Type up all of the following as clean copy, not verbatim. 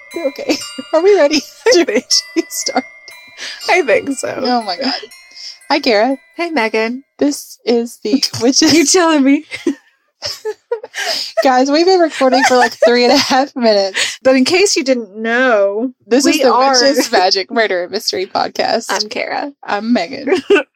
Okay. Are we ready to actually start? I think so. Oh my God. Hi, Kara. Hey, Megan. This is the Witches. You telling me? Guys, we've been recording for like 3.5 minutes. But in case you didn't know, This is we the are... Witches Magic Murder Mystery Podcast. I'm Kara. I'm Megan.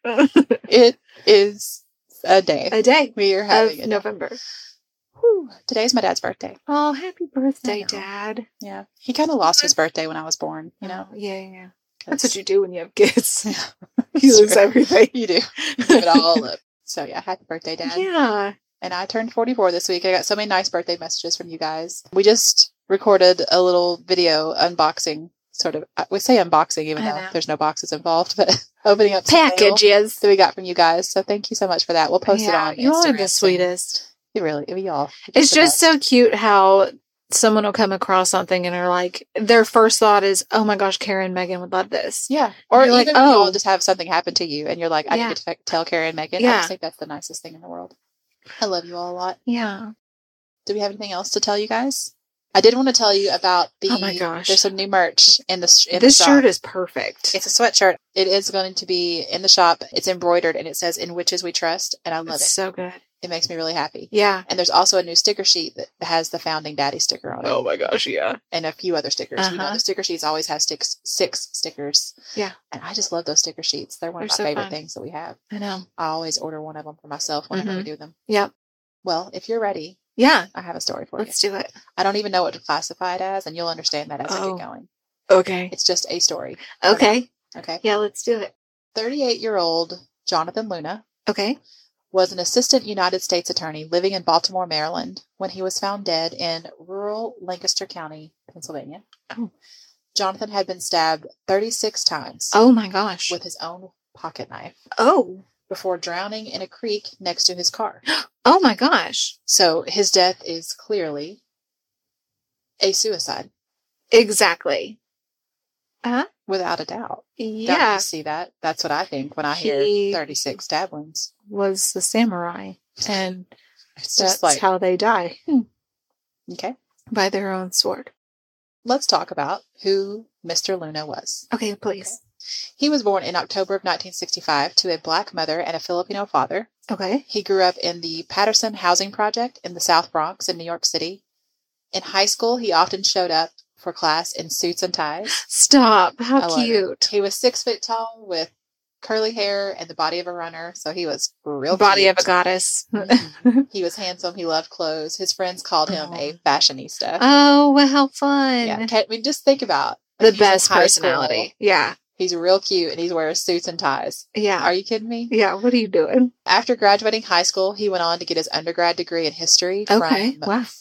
It is a day. A day We are having of a November. Whew. Today's my dad's birthday. Oh, happy birthday, I know. Dad. Yeah. He kind of lost his birthday when I was born, you know? Oh, yeah. 'Cause- That's what you do when you have kids. Yeah. You lose Sure. everything. You do. You give it all up. So yeah, happy birthday, Dad. Yeah. And I turned 44 this week. I got so many nice birthday messages from you guys. We just recorded a little video unboxing, sort of. We say unboxing even I though know. there's no boxes involved, but opening up some mail Packages. that we got from you guys. So thank you so much for that. We'll post it on You all are Instagram the soon. sweetest. You really, we all. It's just so cute how someone will come across something and are like, their first thought is, oh my gosh, Kara and Megan would love this. Yeah. Or You're even like, if oh. y'all just have something happen to you and you're like, I Yeah. need to tell Kara and Megan. I Yeah. just think that's the nicest thing in the world. I love you all a lot. Yeah. Do we have anything else to tell you guys? I did want to tell you about the. Oh my gosh. There's some new merch in the This the shop. shirt is perfect. It's a sweatshirt. It is going to be in the shop. It's embroidered and it says "In Witches We Trust," and I love It's it. so good. It makes me really happy. Yeah. And there's also a new sticker sheet that has the Founding Daddy sticker on it, my gosh, yeah. and a few other stickers. You know, Uh-huh. the sticker sheets always have six stickers. Yeah. And I just love those sticker sheets. They're one of They're my so favorite fun. things that we have. I know. I always order one of them for myself whenever we do them. Yep. Well, if you're ready, Yeah. I have a story for Let's do it. you. I don't even know what to classify it as, and you'll understand that as I Oh. get going. Okay. It's just a story. Okay. Okay. Yeah, let's do it. 38-year-old Jonathan Luna Okay. was an assistant United States attorney living in Baltimore, Maryland, when he was found dead in rural Lancaster County, Pennsylvania. Oh. Jonathan had been stabbed 36 times Oh my gosh. with his own pocket knife Oh. before drowning in a creek next to his car. Oh my gosh. So his death is clearly a suicide, Exactly. without a doubt. Don't Yeah. you see that? That's what I think when I hear He- 36 stab wounds. Was the samurai. And It's that's just like, how they die. okay. By their own sword. Let's talk about who Mr. Luna was. Okay, please. He was born in October of 1965 to a black mother and a Filipino father. Okay. He grew up in the Patterson Housing Project in the South Bronx in New York City. In high school, he often showed up for class in suits and ties. Stop. I How love it. cute. He was 6 foot tall with curly hair and the body of a runner, so he was real Body cute. of a goddess. Mhm. He was handsome. He loved clothes. His friends called him a fashionista. Oh, well, how fun. Yeah, I mean, just think about The he's in best high personality. school, Yeah. He's real cute, and he's wearing suits and ties. Yeah. Are you kidding me? Yeah. What are you doing? After graduating high school, he went on to get his undergrad degree in history Okay, from wow.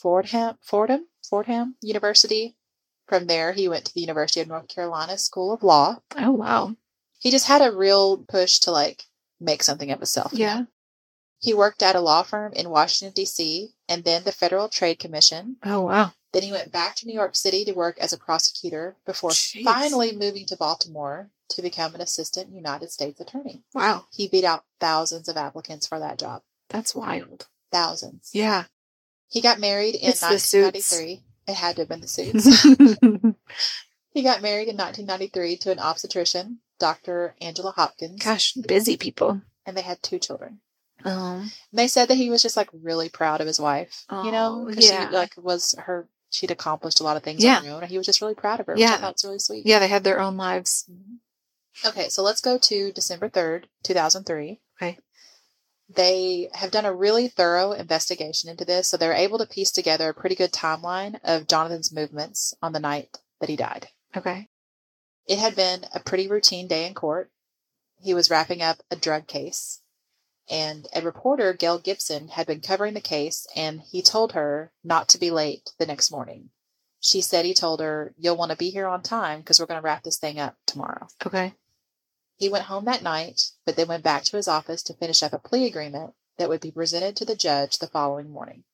Fordham University. From there, he went to the University of North Carolina School of Law. Oh, wow. He just had a real push to like make something of himself. you Yeah. know? He worked at a law firm in Washington, D.C., and then the Federal Trade Commission. Oh, wow. Then he went back to New York City to work as a prosecutor before Jeez. finally moving to Baltimore to become an assistant United States attorney. Wow. He beat out thousands of applicants for that job. That's wild. Thousands. Yeah. He got married in It's the suits. 1993. It had to have been the suits. He got married in 1993 to an obstetrician, Dr. Angela Hopkins, Gosh, busy people. and they had 2 children. Um, And they said that he was just like really proud of his wife, you know, Oh, because yeah. she like was her. She'd accomplished a lot of things Yeah. on her own, and he was just really proud of her. Yeah. Which I thought was really sweet. yeah, they had their own lives. Okay, so let's go to December 3rd, 2003. Okay. They have done a really thorough investigation into this, so they're able to piece together a pretty good timeline of Jonathan's movements on the night that he died. Okay. It had been a pretty routine day in court. He was wrapping up a drug case, and a reporter, Gail Gibson, had been covering the case, and he told her not to be late the next morning. She said he told her, "You'll want to be here on time because we're going to wrap this thing up tomorrow." Okay. He went home that night, but then went back to his office to finish up a plea agreement that would be presented to the judge the following morning.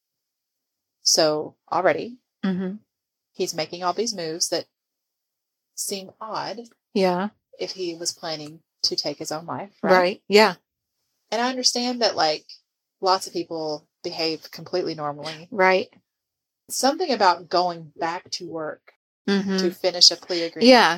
So already, Mm-hmm. he's making all these moves that seem odd Yeah. if he was planning to take his own life, Right. right? Yeah. And I understand that, like, lots of people behave completely normally. Right. Something about going back to work to finish a plea agreement. Yeah.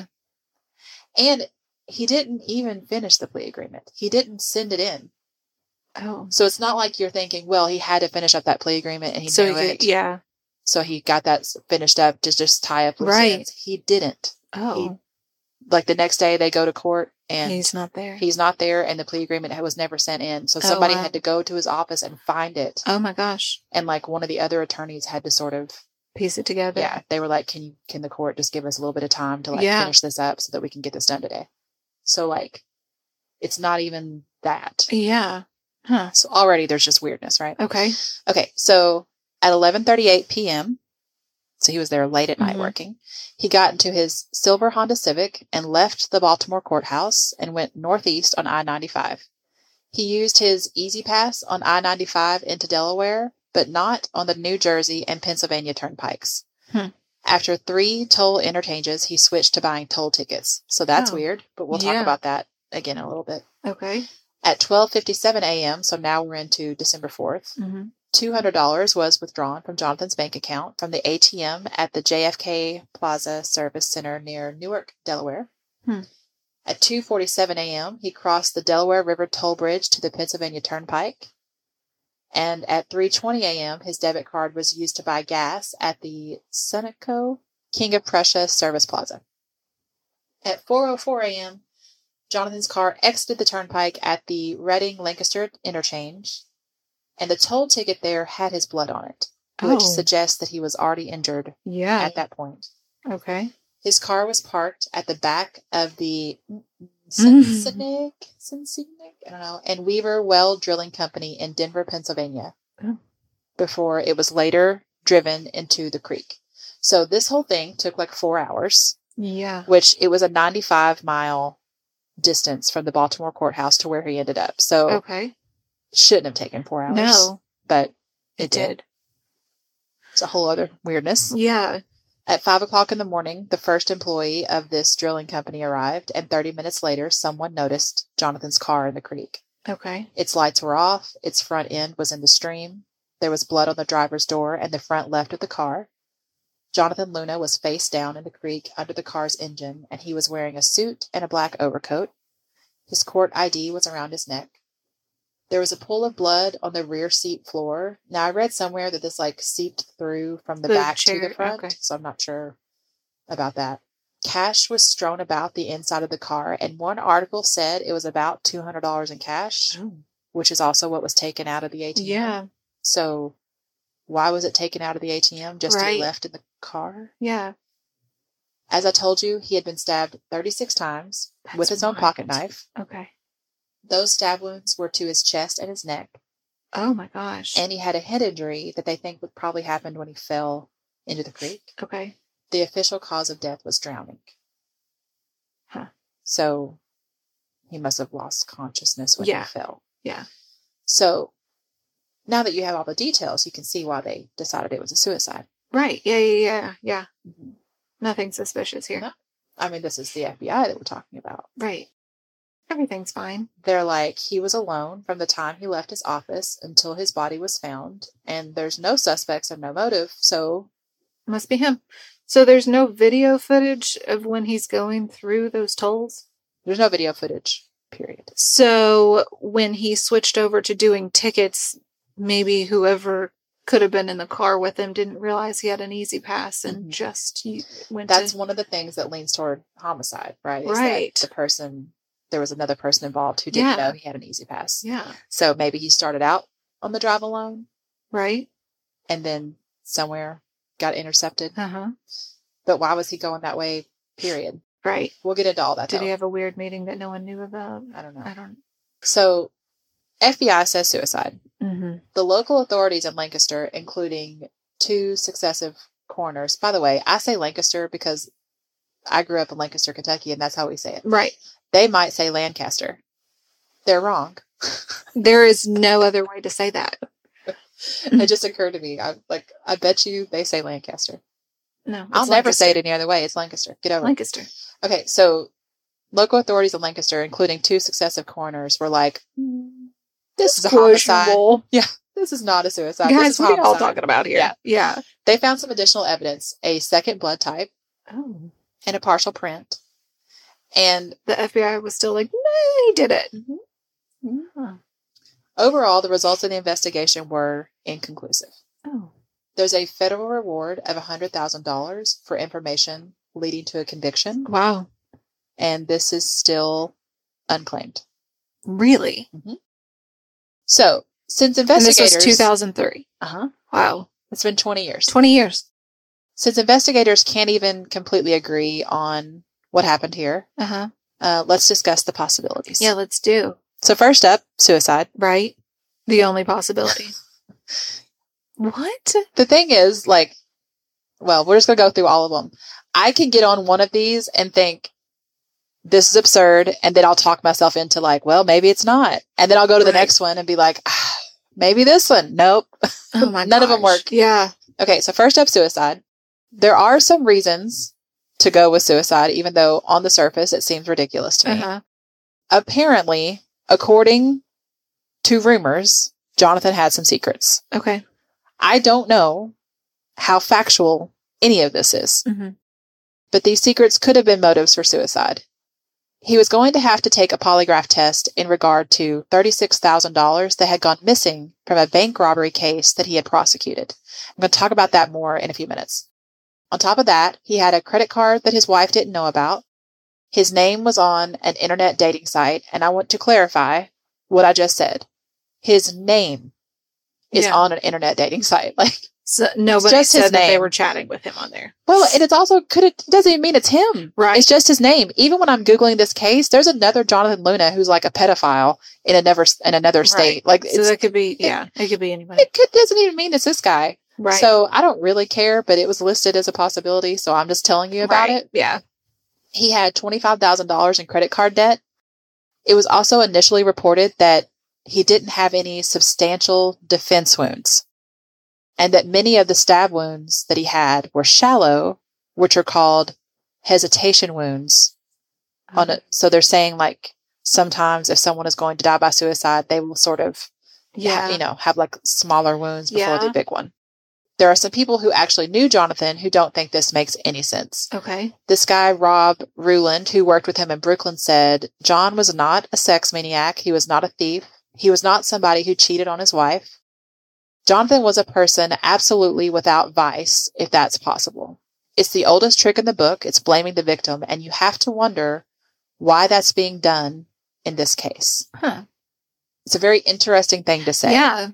And he didn't even finish the plea agreement. He didn't send it in. Oh. So it's not like you're thinking, well, he had to finish up that plea agreement and he So knew it. Yeah. So he got that finished up to just tie up loose ends. He didn't. Oh. Like the next day they go to court and he's not there. He's not there and the plea agreement was never sent in. So somebody had to go to his office and find it. Oh my gosh. And like one of the other attorneys had to sort of piece it together. Yeah. They were like, can the court just give us a little bit of time to like finish this up so that we can get this done today? So like, it's not even that. Yeah. Huh. So already there's just weirdness, right? Okay. Okay. So at 11:38 p.m., so he was there late at night working, he got into his silver Honda Civic and left the Baltimore courthouse and went northeast on I-95. He used his Easy Pass on I-95 into Delaware, but not on the New Jersey and Pennsylvania turnpikes. After 3 toll interchanges, he switched to buying toll tickets. So that's weird, but we'll talk about that again in a little bit. Okay. At 12:57 a.m., so now we're into December 4th, $200 was withdrawn from Jonathan's bank account from the ATM at the JFK Plaza Service Center near Newark, Delaware. At 2:47 a.m., he crossed the Delaware River Toll Bridge to the Pennsylvania Turnpike. And at 3:20 a.m., his debit card was used to buy gas at the Sunoco King of Prussia Service Plaza. At 4:04 a.m., Jonathan's car exited the turnpike at the Reading-Lancaster interchange, and the toll ticket there had his blood on it, which suggests that he was already injured at that point. Okay. His car was parked at the back of the Cincinnati, I don't know, and Weaver Well Drilling Company in Denver, Pennsylvania, before it was later driven into the creek. So this whole thing took like 4 hours. Yeah. Which it was a 95-mile distance from the Baltimore courthouse to where he ended up. So shouldn't have taken 4 hours. No. But it did. It's a whole other weirdness. Yeah. At 5 o'clock in the morning, the first employee of this drilling company arrived, and 30 minutes later, someone noticed Jonathan's car in the creek. Okay. Its lights were off. Its front end was in the stream. There was blood on the driver's door and the front left of the car. Jonathan Luna was face down in the creek under the car's engine, and he was wearing a suit and a black overcoat. His court ID was around his neck. There was a pool of blood on the rear seat floor. Now, I read somewhere that this, like, seeped through from the back to the front, so I'm not sure about that. Cash was strewn about the inside of the car, and one article said it was about $200 in cash, which is also what was taken out of the ATM. Yeah. So, why was it taken out of the ATM? Just to be left in the car? Yeah. As I told you, he had been stabbed 36 times with his own pocket knife. Okay. Those stab wounds were to his chest and his neck. Oh my gosh. And he had a head injury that they think would probably happened when he fell into the creek. Okay. The official cause of death was drowning. Huh. So he must have lost consciousness when he fell. Yeah. So now that you have all the details, you can see why they decided it was a suicide. Right. Yeah. Mm-hmm. Nothing suspicious here. No. I mean, this is the FBI that we're talking about. Right. Everything's fine. They're like, he was alone from the time he left his office until his body was found, and there's no suspects and no motive, so... Must be him. So there's no video footage of when he's going through those tolls? There's no video footage, period. So when he switched over to doing tickets, maybe whoever could have been in the car with him didn't realize he had an Easy Pass and just went That's one of the things that leans toward homicide, right? Is right. That the person... There was another person involved who didn't know he had an Easy Pass. Yeah. So maybe he started out on the drive alone. Right. And then somewhere got intercepted. Uh-huh. But why was he going that way, period? Right. We'll get into all that. Did he have a weird meeting that no one knew about? I don't know. So FBI says suicide. Mm-hmm. The local authorities in Lancaster, including 2 successive coroners. By the way, I say Lancaster because I grew up in Lancaster, Kentucky, and that's how we say it. Right. They might say Lancaster. They're wrong. There is no other way to say that. It just occurred to me. I bet you they say Lancaster. No, I'll never say it any other way. It's Lancaster. Get over it. Lancaster. Okay, so local authorities in Lancaster, including 2 successive coroners, were like, this is a homicide. Yeah, this is not a suicide. Guys, this is what are y'all talking about here? Yeah. They found some additional evidence, a second blood type, Oh. in a partial print. And the FBI was still like, nah, he did it. Overall, the results of the investigation were inconclusive. Oh. There's a federal reward of $100,000 for information leading to a conviction. Wow. And this is still unclaimed. Really? So, since investigators... And this was 2003. Uh-huh. Wow. It's been 20 years. 20 years. Since investigators can't even completely agree on what happened here, let's discuss the possibilities. Yeah, let's do. So first up, suicide. Right? The only possibility. What? The thing is, like, well, we're just going to go through all of them. I can get on one of these and think, this is absurd, and then I'll talk myself into like, well, maybe it's not. And then I'll go to the next one and be like, maybe this one. Nope. Oh my None of them work. Yeah. Okay, so first up, suicide. There are some reasons to go with suicide, even though on the surface it seems ridiculous to me. Apparently, according to rumors, Jonathan had some secrets. Okay. I don't know how factual any of this is, but these secrets could have been motives for suicide. He was going to have to take a polygraph test in regard to $36,000 that had gone missing from a bank robbery case that he had prosecuted. I'm going to talk about that more in a few minutes. On top of that, he had a credit card that his wife didn't know about. His name was on an internet dating site, and I want to clarify what I just said. His name is on an internet dating site. Like, so nobody said that they were chatting with him on there. Well, and it's also doesn't even mean it's him. Right. It's just his name. Even when I'm Googling this case, there's another Jonathan Luna who's like a pedophile in another state. Like, so that could be, it could be anybody. Doesn't even mean it's this guy. Right. So I don't really care, but it was listed as a possibility. So I'm just telling you about it. Yeah. He had $25,000 in credit card debt. It was also initially reported that he didn't have any substantial defense wounds, and that many of the stab wounds that he had were shallow, which are called hesitation wounds. So they're saying, like, sometimes if someone is going to die by suicide, they will sort of, have like smaller wounds before the big one. There are some people who actually knew Jonathan who don't think this makes any sense. Okay. This guy, Rob Ruland, who worked with him in Brooklyn, said John was not a sex maniac. He was not a thief. He was not somebody who cheated on his wife. Jonathan was a person absolutely without vice, if that's possible. It's the oldest trick in the book. It's blaming the victim, and you have to wonder why that's being done in this case. It's a very interesting thing to say. Yeah.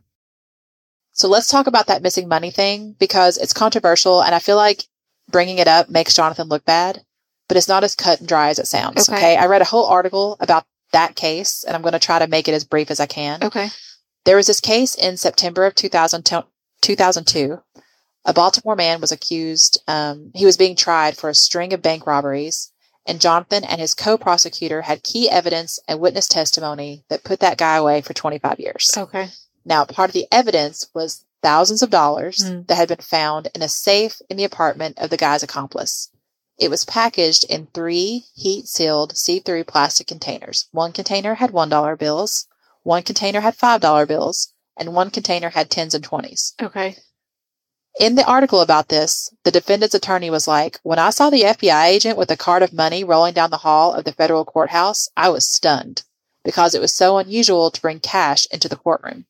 So let's talk about that missing money thing, because it's controversial, and I feel like bringing it up makes Jonathan look bad, but it's not as cut and dry as it sounds. Okay. I read a whole article about that case, and I'm going to try to make it as brief as I can. Okay. There was this case in September of 2002. A Baltimore man was accused. He was being tried for a string of bank robberies, and Jonathan and his co-prosecutor had key evidence and witness testimony that put that guy away for 25 years. Okay. Now, part of the evidence was thousands of dollars that had been found in a safe in the apartment of the guy's accomplice. It was packaged in 3 heat-sealed, see-through plastic containers. One container had $1 bills, one container had $5 bills, and one container had 10s and 20s. Okay. In the article about this, the defendant's attorney was like, when I saw the FBI agent with a cart of money rolling down the hall of the federal courthouse, I was stunned because it was so unusual to bring cash into the courtroom.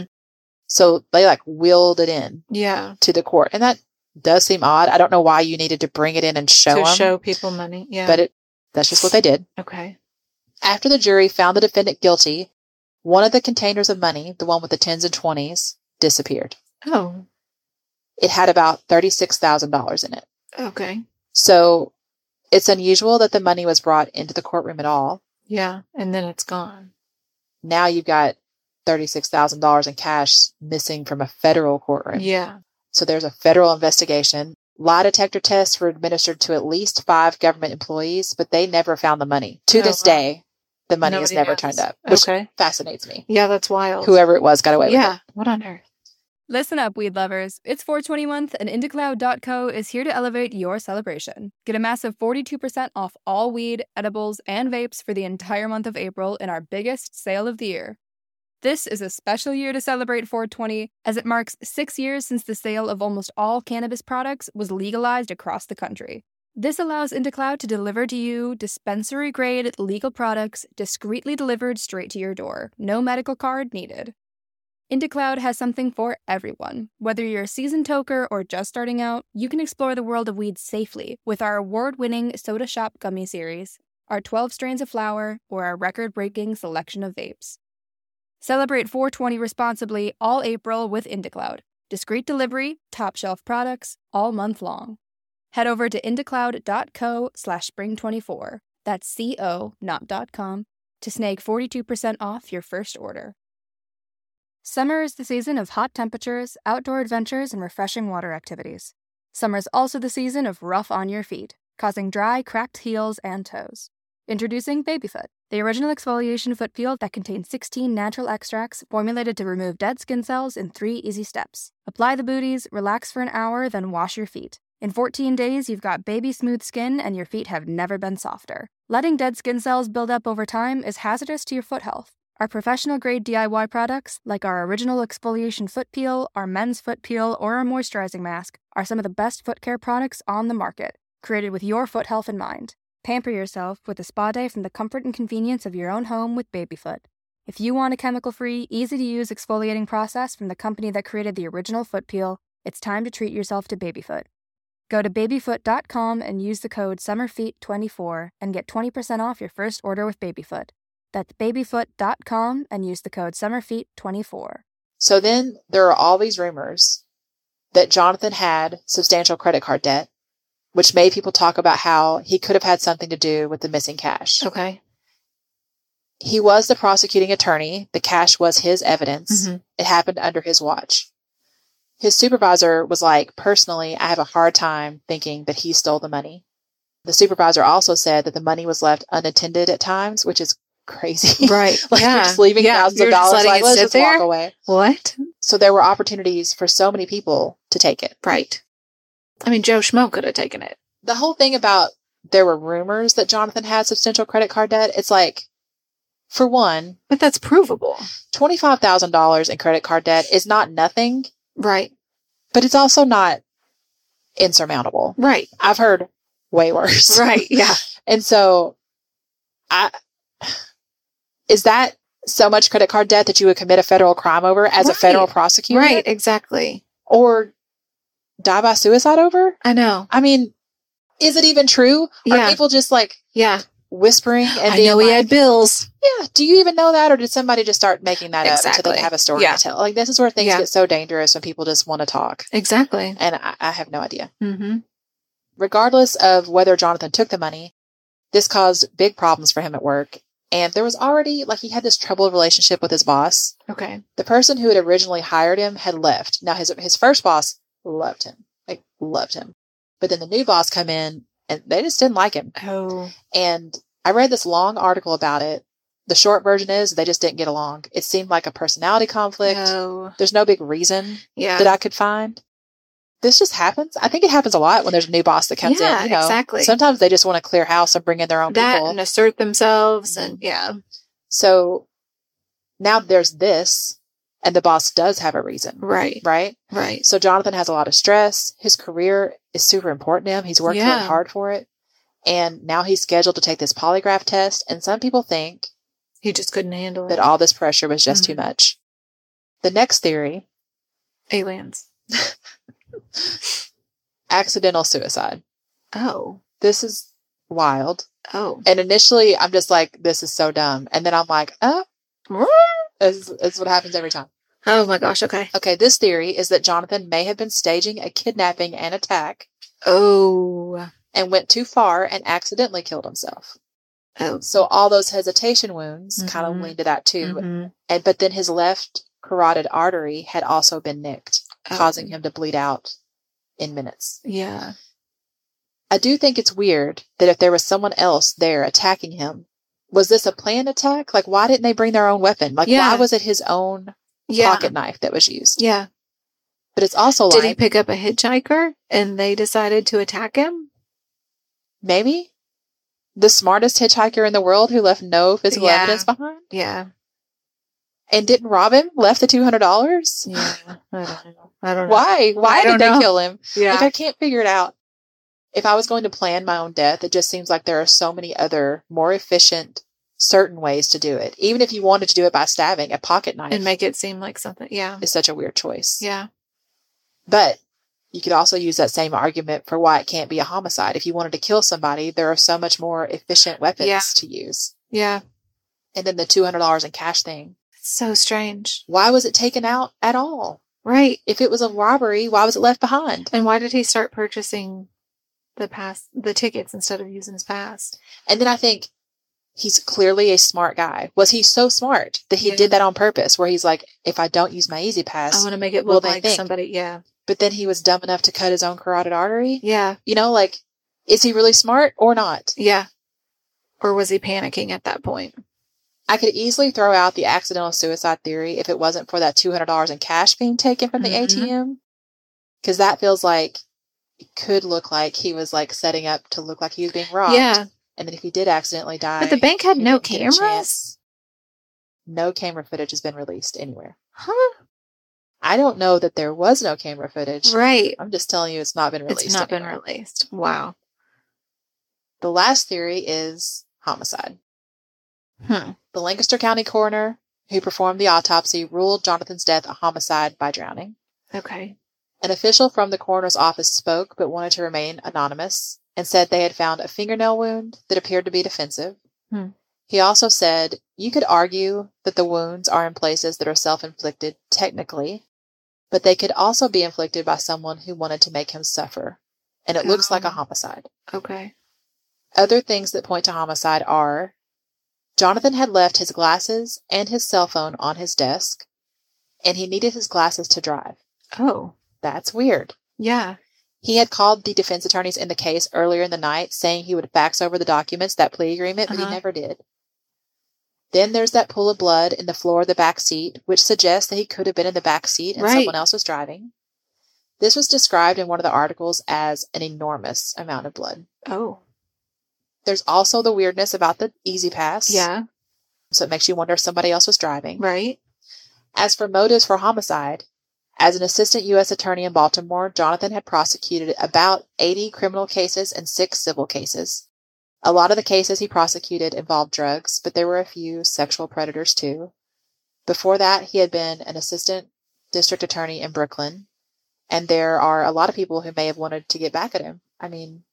So they like wheeled it in to the court. And that does seem odd. I don't know why you needed to bring it in and show people money. Yeah. But that's just what they did. Okay. After the jury found the defendant guilty, one of the containers of money, the one with the 10s and 20s, disappeared. Oh. It had about $36,000 in it. Okay. So it's unusual that the money was brought into the courtroom at all. Yeah. And then it's gone. Now you've got $36,000 in cash missing from a federal courtroom. Yeah. So there's a federal investigation. Lie detector tests were administered to at least 5 government employees, but they never found the money. To this day, the money has never turned up, which fascinates me. Yeah, that's wild. Whoever it was got away with it. Yeah. What on earth? Listen up, weed lovers. It's 420 month, and IndieCloud.co is here to elevate your celebration. Get a massive 42% off all weed, edibles, and vapes for the entire month of April in our biggest sale of the year. This is a special year to celebrate 420, as it marks 6 years since the sale of almost all cannabis products was legalized across the country. This allows IndaCloud to deliver to you dispensary-grade legal products discreetly delivered straight to your door. No medical card needed. IndaCloud has something for everyone. Whether you're a seasoned toker or just starting out, you can explore the world of weed safely with our award-winning Soda Shop Gummy Series, our 12 strains of flower, or our record-breaking selection of vapes. Celebrate 420 responsibly all April with IndaCloud. Discreet delivery, top-shelf products, all month long. Head over to indacloud.co/spring24. That's CO, not .com, to snag 42% off your first order. Summer is the season of hot temperatures, outdoor adventures, and refreshing water activities. Summer is also the season of rough on your feet, causing dry, cracked heels and toes. Introducing Babyfoot, the original exfoliation foot peel that contains 16 natural extracts formulated to remove dead skin cells in 3 easy steps. Apply the booties, relax for an hour, then wash your feet. In 14 days, you've got baby smooth skin and your feet have never been softer. Letting dead skin cells build up over time is hazardous to your foot health. Our professional-grade DIY products, like our original exfoliation foot peel, our men's foot peel, or our moisturizing mask, are some of the best foot care products on the market, created with your foot health in mind. Pamper yourself with a spa day from the comfort and convenience of your own home with Babyfoot. If you want a chemical-free, easy-to-use exfoliating process from the company that created the original foot peel, it's time to treat yourself to Babyfoot. Go to babyfoot.com and use the code SUMMERFEET24 and get 20% off your first order with Babyfoot. That's babyfoot.com and use the code SUMMERFEET24. So then there are all these rumors that Jonathan had substantial credit card debt, which made people talk about how he could have had something to do with the missing cash. Okay. He was the prosecuting attorney. The cash was his evidence. Mm-hmm. It happened under his watch. His supervisor was like, personally, I have a hard time thinking that he stole the money. The supervisor also said that the money was left unattended at times, which is crazy. Right. Like you're just leaving thousands of dollars, like, let's just walk away. What? So there were opportunities for so many people to take it. Right. I mean, Joe Schmo could have taken it. The whole thing about there were rumors that Jonathan had substantial credit card debt, it's like, for one. But that's provable. $25,000 in credit card debt is not nothing. Right. But it's also not insurmountable. Right. I've heard way worse. Right. Yeah. And so is that so much credit card debt that you would commit a federal crime over as a federal prosecutor? Right. Exactly. Or die by suicide over? I know. I mean, is it even true? Yeah. Are people just like whispering and I being know he had bills. Yeah. Do you even know that? Or did somebody just start making that up until they have a story to tell? Like, this is where things get so dangerous when people just want to talk. Exactly. And I have no idea. Mm-hmm. Regardless of whether Jonathan took the money, this caused big problems for him at work. And there was already, like, he had this troubled relationship with his boss. Okay. The person who had originally hired him had left. Now, his first boss loved him. Like, loved him. But then the new boss come in, and they just didn't like him. Oh. And I read this long article about it. The short version is they just didn't get along. It seemed like a personality conflict. No. There's no big reason that I could find. This just happens. I think it happens a lot when there's a new boss that comes in. You know, exactly. Sometimes they just want to clear house and bring in their own people. And assert themselves. And So now there's this, and the boss does have a reason. Right. Right? Right. So Jonathan has a lot of stress. His career is super important to him. He's worked really hard for it. And now he's scheduled to take this polygraph test. And some people think he just couldn't handle it. That all this pressure was just too much. The next theory. Aliens. Accidental suicide. Oh. This is wild. Oh. And initially, I'm just like, this is so dumb. And then I'm like, this is what happens every time. Oh my gosh, okay. Okay, this theory is that Jonathan may have been staging a kidnapping and attack. Oh. And went too far and accidentally killed himself. Oh. So all those hesitation wounds kind of leaned to that too. But then his left carotid artery had also been nicked, causing him to bleed out in minutes. Yeah. I do think it's weird that if there was someone else there attacking him, was this a planned attack? Like, why didn't they bring their own weapon? Like, why was it his own pocket knife that was used? Yeah. But it's also Did he pick up a hitchhiker and they decided to attack him? Maybe. The smartest hitchhiker in the world who left no physical evidence behind? Yeah. And didn't rob him? Left the $200? Yeah. I don't know. Why? Why did they kill him? Yeah. Like, I can't figure it out. if I was going to plan my own death, it just seems like there are so many other more efficient, certain ways to do it. Even if you wanted to do it by stabbing, a pocket knife And make it seem like something. Yeah. is such a weird choice. Yeah. But you could also use that same argument for why it can't be a homicide. If you wanted to kill somebody, there are so much more efficient weapons to use. Yeah. And then the $200 in cash thing. It's so strange. Why was it taken out at all? Right. If it was a robbery, why was it left behind? And why did he start purchasing the tickets instead of using his pass? And then I think he's clearly a smart guy. Was he so smart that he did that on purpose, where he's like, if I don't use my Easy Pass, I want to make it look like somebody. Yeah. But then he was dumb enough to cut his own carotid artery. Yeah. You know, like, is he really smart or not? Yeah. Or was he panicking at that point? I could easily throw out the accidental suicide theory if it wasn't for that $200 in cash being taken from the ATM. Because that feels like it could look like he was like setting up to look like he was being robbed. Yeah. And then if he did accidentally die. But the bank had no cameras? No camera footage has been released anywhere. Huh? I don't know that there was no camera footage. Right. I'm just telling you it's not been released. It's not been released. Wow. The last theory is homicide. The Lancaster County coroner who performed the autopsy ruled Jonathan's death a homicide by drowning. Okay. An official from the coroner's office spoke but wanted to remain anonymous and said they had found a fingernail wound that appeared to be defensive. He also said, you could argue that the wounds are in places that are self-inflicted technically, but they could also be inflicted by someone who wanted to make him suffer. And it looks like a homicide. Okay. Other things that point to homicide are Jonathan had left his glasses and his cell phone on his desk, and he needed his glasses to drive. Oh. That's weird. Yeah. He had called the defense attorneys in the case earlier in the night saying he would fax over the documents, that plea agreement, but he never did. Then there's that pool of blood in the floor of the back seat, which suggests that he could have been in the back seat and someone else was driving. This was described in one of the articles as an enormous amount of blood. Oh. There's also the weirdness about the Easy Pass. Yeah. So it makes you wonder if somebody else was driving. Right. As for motives for homicide, as an assistant U.S. attorney in Baltimore, Jonathan had prosecuted about 80 criminal cases and 6 civil cases. A lot of the cases he prosecuted involved drugs, but there were a few sexual predators too. Before that, he had been an assistant district attorney in Brooklyn, and there are a lot of people who may have wanted to get back at him. I mean,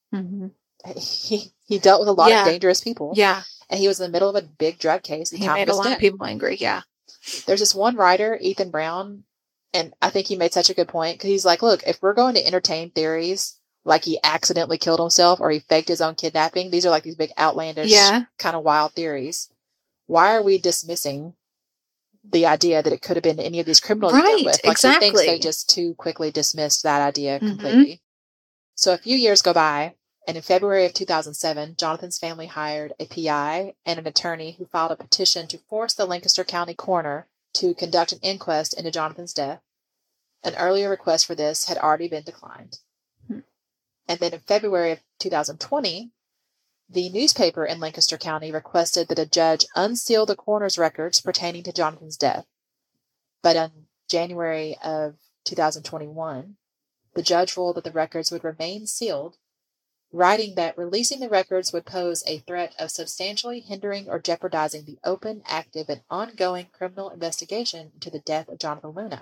he dealt with a lot of dangerous people. Yeah. And he was in the middle of a big drug case. He made a lot of people angry, yeah. There's this one writer, Ethan Brown, and I think he made such a good point, because he's like, look, if we're going to entertain theories like he accidentally killed himself or he faked his own kidnapping, these are like these big outlandish kind of wild theories. Why are we dismissing the idea that it could have been any of these criminals he dealt with? Like, exactly. He thinks they just too quickly dismissed that idea completely. So a few years go by, and in February of 2007, Jonathan's family hired a PI and an attorney who filed a petition to force the Lancaster County coroner to conduct an inquest into Jonathan's death. An earlier request for this had already been declined. And then in February of 2020, the newspaper in Lancaster County requested that a judge unseal the coroner's records pertaining to Jonathan's death. But in January of 2021, the judge ruled that the records would remain sealed, writing that releasing the records would pose a threat of substantially hindering or jeopardizing the open, active, and ongoing criminal investigation into the death of Jonathan Luna.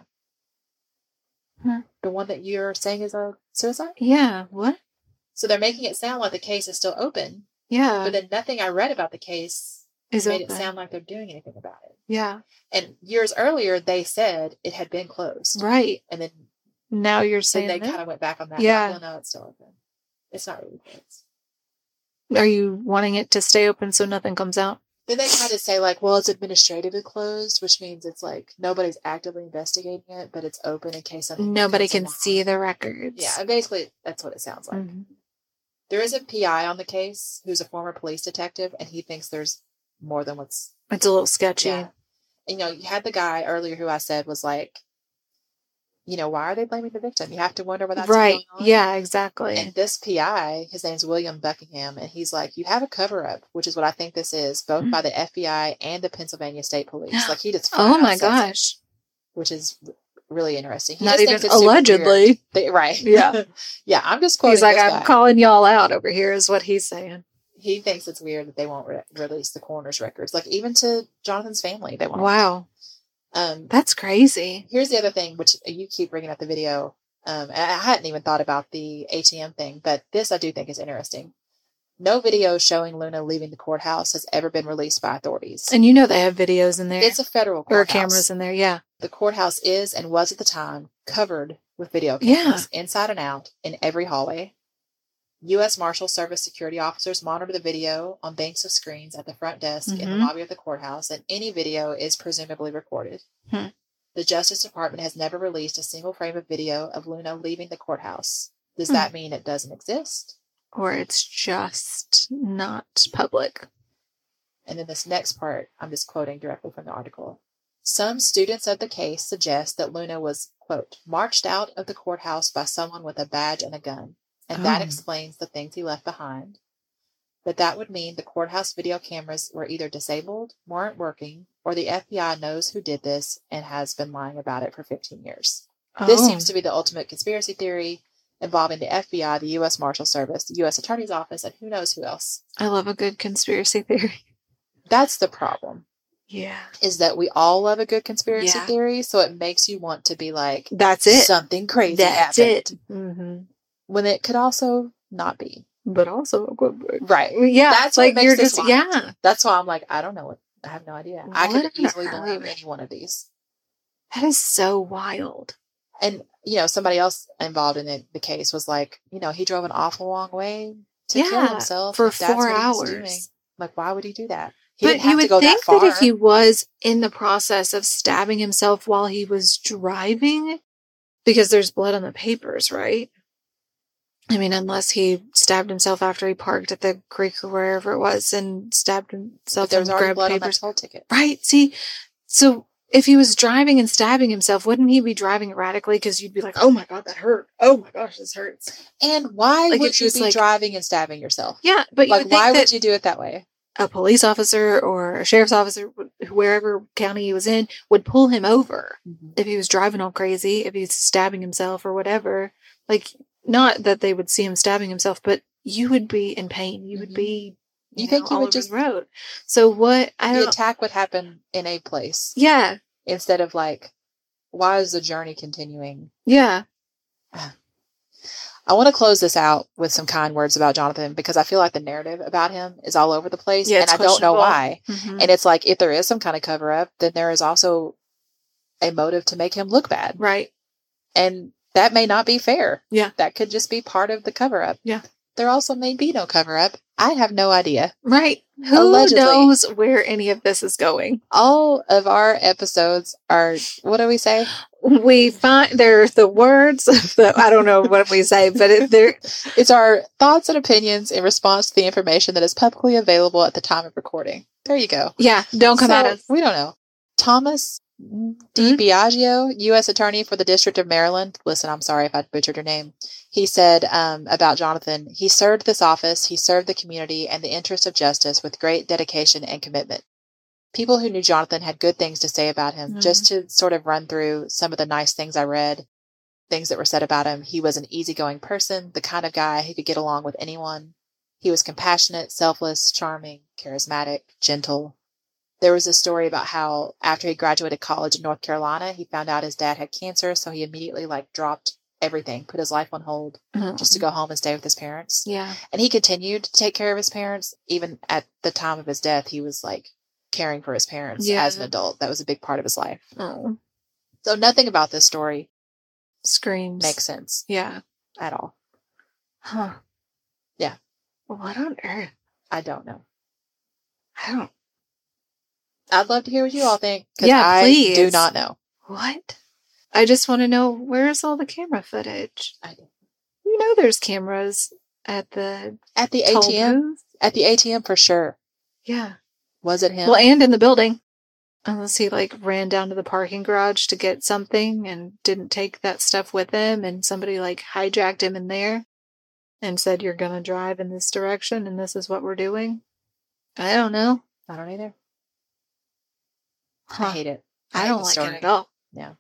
The one that you're saying is a suicide? Yeah. What? So they're making it sound like the case is still open. Yeah. But then nothing I read about the case made it sound like they're doing anything about it. Yeah. And years earlier, they said it had been closed. Right. And then now you're saying they kind of went back on that. Yeah. Like, well, no, it's still open. It's not really closed. Are you wanting it to stay open so nothing comes out? Then they kind of say, like, well, it's administratively closed, which means it's like nobody's actively investigating it, but it's open in case something. Nobody can see the records. Yeah, and basically, that's what it sounds like. There is a PI on the case who's a former police detective, and he thinks there's more than what's. It's a little sketchy. Yeah. And, you had the guy earlier who I said was like, why are they blaming the victim? You have to wonder what that's going on. Yeah, exactly. And this PI, his name's William Buckingham, and he's like, you have a cover-up, which is what I think this is, both by the FBI and the Pennsylvania State Police. Like, he just oh my gosh. which is really interesting. He Not just even thinks it's super weird. allegedly. Right. Yeah. Yeah, I'm just quoting He's like, this I'm guy. calling y'all out over here, is what he's saying. He thinks it's weird that they won't release the coroner's records. Like, even to Jonathan's family, they won't. Wow. That's crazy. Here's the other thing, which you keep bringing up the video. And I hadn't even thought about the ATM thing, but this I do think is interesting. No video showing Luna leaving the courthouse has ever been released by authorities. And you know they have videos in there. It's a federal or courthouse. cameras in there, yeah. The courthouse is and was at the time covered with video cameras inside and out in every hallway. U.S. Marshal Service security officers monitor the video on banks of screens at the front desk in the lobby of the courthouse, and any video is presumably recorded. The Justice Department has never released a single frame of video of Luna leaving the courthouse. Does that mean it doesn't exist? Or it's just not public. And then this next part, I'm just quoting directly from the article. Some students of the case suggest that Luna was, quote, marched out of the courthouse by someone with a badge and a gun. And that explains the things he left behind. But that would mean the courthouse video cameras were either disabled, weren't working, or the FBI knows who did this and has been lying about it for 15 years. This seems to be the ultimate conspiracy theory involving the FBI, the U.S. Marshal Service, the U.S. Attorney's Office, and who knows who else. I love a good conspiracy theory. That's the problem. Yeah. Is that we all love a good conspiracy theory, so it makes you want to be like, that's it. Something crazy That's happened. it. Mm-hmm. When it could also not be. But also, right. Yeah. That's like what makes this wild. Yeah. That's why I'm like, I don't know what. I have no idea. I could easily on believe earth? any one of these. That is so wild. And, somebody else involved in the case was like, he drove an awful long way to kill himself. For if that's 4 what he was hours. doing. Like, why would he do that? But you would think that if he was in the process of stabbing himself while he was driving, because there's blood on the papers, right? I mean, unless he stabbed himself after he parked at the creek or wherever it was and stabbed himself and grabbed blood papers. On that toll ticket. Right. See, so if he was driving and stabbing himself, wouldn't he be driving erratically? Because you'd be like, oh my God, that hurt. Oh my gosh, this hurts. And why would you be driving and stabbing yourself? Yeah, but like, why would you do it that way? A police officer or a sheriff's officer, wherever county he was in, would pull him over if he was driving all crazy, if he was stabbing himself or whatever. Like, not that they would see him stabbing himself, but you would be in pain. You would be, you think you would just road. So what? The attack would happen in a place. Yeah. Instead of like, why is the journey continuing? Yeah. I want to close this out with some kind words about Jonathan because I feel like the narrative about him is all over the place and I don't know why. And it's like, if there is some kind of cover up, then there is also a motive to make him look bad. Right. And that may not be fair. Yeah. That could just be part of the cover up. Yeah. There also may be no cover up. I have no idea. Right. Who knows where any of this is going? All of our episodes are, what do we say? We find they're the words of the, I don't know what we say, but it's our thoughts and opinions in response to the information that is publicly available at the time of recording. There you go. Yeah. Don't come at us. We don't know. Thomas DiBiagio, U.S. Attorney for the District of Maryland. Listen, I'm sorry if I butchered your name. He said about Jonathan, he served this office, he served the community and the interests of justice with great dedication and commitment. People who knew Jonathan had good things to say about him. Just to sort of run through some of the nice things I read, things that were said about him. He was an easygoing person, the kind of guy who could get along with anyone. He was compassionate, selfless, charming, charismatic, gentle. There was a story about how after he graduated college in North Carolina, he found out his dad had cancer. So he immediately dropped everything, put his life on hold just to go home and stay with his parents. Yeah. And he continued to take care of his parents. Even at the time of his death, he was caring for his parents as an adult. That was a big part of his life. Oh. So nothing about this story screams makes sense. Yeah. At all. Huh. Yeah. What on earth? I don't know. I'd love to hear what you all think. Because please. I do not know. What? I just want to know, where's all the camera footage? I do. You know there's cameras at the ATM. Booth? At the ATM for sure. Yeah. Was it him? Well, and in the building. Unless he ran down to the parking garage to get something and didn't take that stuff with him and somebody hijacked him in there and said, you're going to drive in this direction and this is what we're doing. I don't know. I don't either. Huh. I hate it. I don't like it at all. Yeah.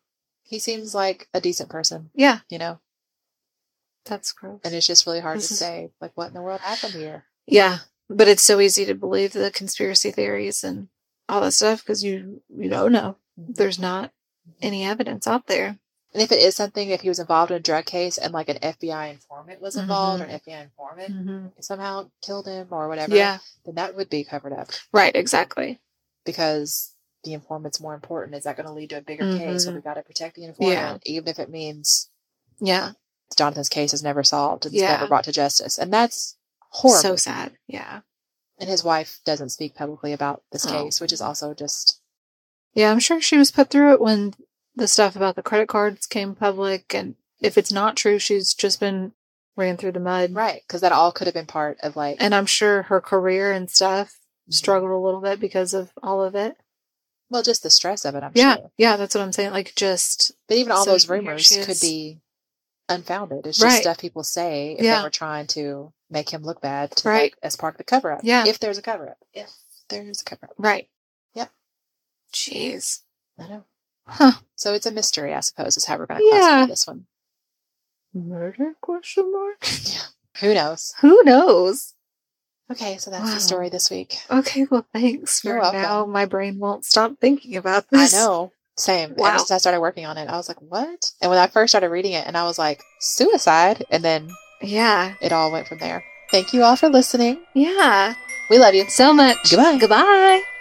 He seems like a decent person, Yeah. you know? That's gross. And it's just really hard to say, like, what in the world happened here? Yeah. But it's so easy to believe the conspiracy theories and all that stuff because you don't know. There's not any evidence out there. And if it is something, if he was involved in a drug case and like an FBI informant was involved, or an FBI informant somehow killed him or whatever, then that would be covered up. Right, exactly. Because the informant's more important. Is that going to lead to a bigger case? So we got to protect the informant, even if it means Jonathan's case is never solved and it's never brought to justice. And that's horrible. So sad. Yeah. And his wife doesn't speak publicly about this case, which is also just... Yeah, I'm sure she was put through it when the stuff about the credit cards came public. And if it's not true, she's just been ran through the mud. Right, because that all could have been part of like... And I'm sure her career and stuff struggled a little bit because of all of it. Well, just the stress of it, I'm sure. Yeah, that's what I'm saying. Like, just... But even all those rumors could be unfounded. It's just stuff people say if they were trying to make him look bad to, like, as part of the cover-up. Yeah. If there's a cover-up. If there's a cover-up. Right. Yep. Jeez. I know. Huh. So it's a mystery, I suppose, is how we're going to classify this one. Murder? Question mark? Yeah. Who knows? Who knows? Okay, so that's the story this week. Okay, well, thanks for now. My brain won't stop thinking about this. I know. Same. Wow. Ever since I started working on it, I was like, what? And when I first started reading it, and I was like, suicide. And then it all went from there. Thank you all for listening. Yeah. We love you so much. Goodbye. Goodbye.